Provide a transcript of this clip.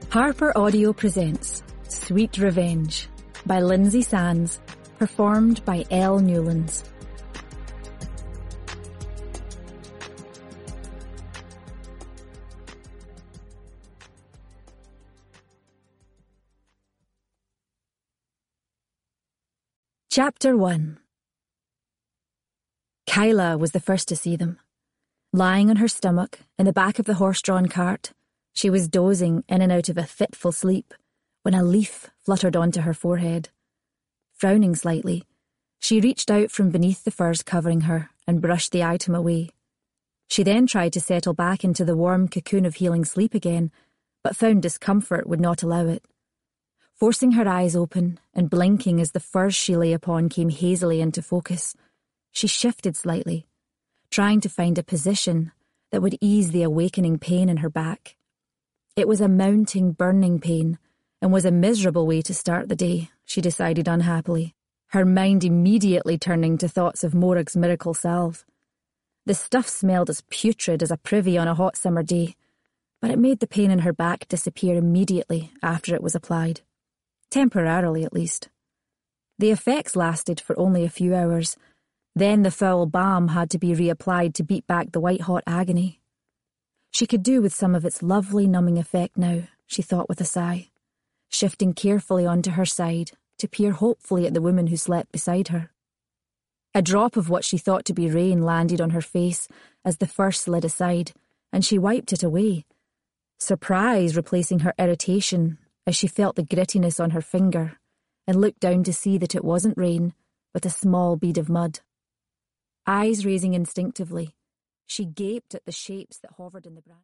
Harper Audio presents Sweet Revenge by Lindsay Sands, performed by Elle Newlands. Chapter 1. Kyla was the first to see them. Lying on her stomach in the back of the horse-drawn cart, she was dozing in and out of a fitful sleep when a leaf fluttered onto her forehead. Frowning slightly, she reached out from beneath the furs covering her and brushed the item away. She then tried to settle back into the warm cocoon of healing sleep again, but found discomfort would not allow it. Forcing her eyes open and blinking as the furs she lay upon came hazily into focus, she shifted slightly, trying to find a position that would ease the awakening pain in her back. It was a mounting, burning pain, and was a miserable way to start the day, she decided unhappily, her mind immediately turning to thoughts of Morag's miracle salve. The stuff smelled as putrid as a privy on a hot summer day, but it made the pain in her back disappear immediately after it was applied. Temporarily, at least. The effects lasted for only a few hours. Then the foul balm had to be reapplied to beat back the white-hot agony. She could do with some of its lovely numbing effect now, she thought with a sigh, shifting carefully onto her side to peer hopefully at the woman who slept beside her. A drop of what she thought to be rain landed on her face as the fur slid aside, and she wiped it away, surprise replacing her irritation as she felt the grittiness on her finger and looked down to see that it wasn't rain, but a small bead of mud. Eyes raising instinctively, she gaped at the shapes that hovered in the branch.